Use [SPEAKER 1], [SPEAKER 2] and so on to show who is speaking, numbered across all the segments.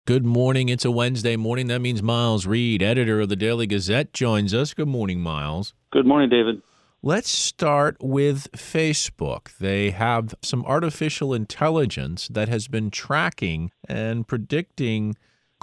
[SPEAKER 1] Good morning. It's a Wednesday morning. That means Miles Reed, editor of the Daily Gazette, joins us. Good morning, Miles.
[SPEAKER 2] Good morning, David.
[SPEAKER 1] Let's start with Facebook. They have some artificial intelligence that has been tracking and predicting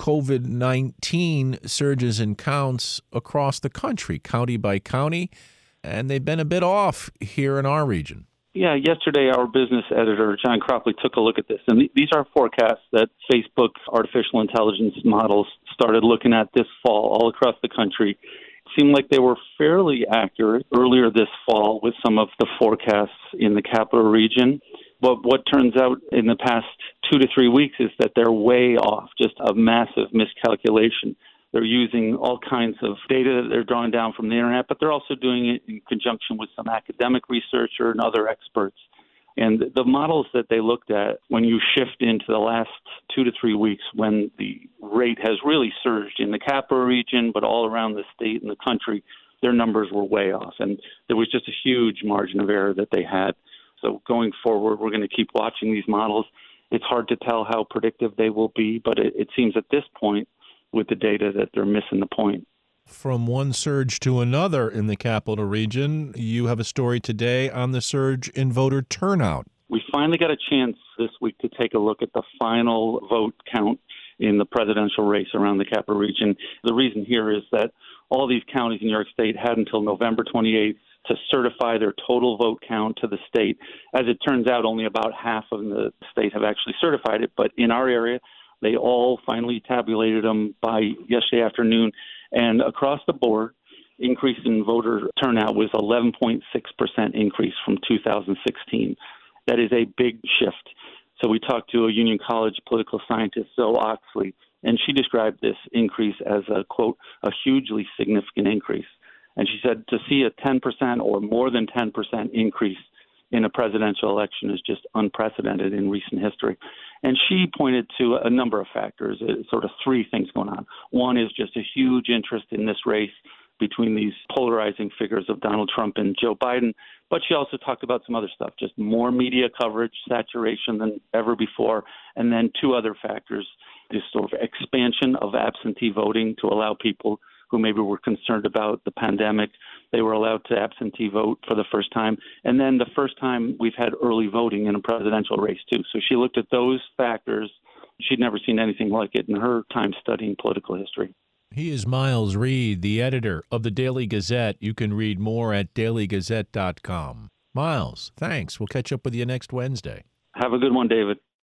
[SPEAKER 1] COVID-19 surges in counts across the country, county by county, and they've been a bit off here in our region.
[SPEAKER 2] Yeah, yesterday our business editor, John Cropley, took a look at this. And these are forecasts that Facebook artificial intelligence models started looking at this fall all across the country. It seemed like they were fairly accurate earlier this fall with some of the forecasts in the capital region. But what turns out in the past 2 to 3 weeks is that they're way off, just a massive miscalculation. They're using all kinds of data that they're drawing down from the internet, but they're also doing it in conjunction with some academic researcher and other experts. And the models that they looked at, when you shift into the last 2 to 3 weeks, when the rate has really surged in the capital region, but all around the state and the country, their numbers were way off. And there was just a huge margin of error that they had. So going forward, we're going to keep watching these models. It's hard to tell how predictive they will be, but it seems at this point, with the data, that they're missing the point.
[SPEAKER 1] From one surge to another in the capital region, you have a story today on the surge in voter turnout.
[SPEAKER 2] We finally got a chance this week to take a look at the final vote count in the presidential race around the capital region. The reason here is that all these counties in New York State had until November 28th to certify their total vote count to the state. As it turns out, only about half of the state have actually certified it, but in our area, they all finally tabulated them by yesterday afternoon. And across the board, increase in voter turnout was 11.6% increase from 2016. That is a big shift. So we talked to a Union College political scientist, Zoe Oxley, and she described this increase as a, quote, a hugely significant increase. And she said to see a 10% or more than 10% increase in a presidential election is just unprecedented in recent history. And she pointed to a number of factors, sort of three things going on. One is just a huge interest in this race between these polarizing figures of Donald Trump and Joe Biden. But she also talked about some other stuff, just more media coverage, saturation than ever before. And then two other factors, this sort of expansion of absentee voting to allow people who maybe were concerned about the pandemic, they were allowed to absentee vote for the first time. And then the first time we've had early voting in a presidential race, too. So she looked at those factors. She'd never seen anything like it in her time studying political history.
[SPEAKER 1] He is Miles Reed, the editor of the Daily Gazette. You can read more at dailygazette.com. Miles, thanks. We'll catch up with you next Wednesday.
[SPEAKER 2] Have a good one, David.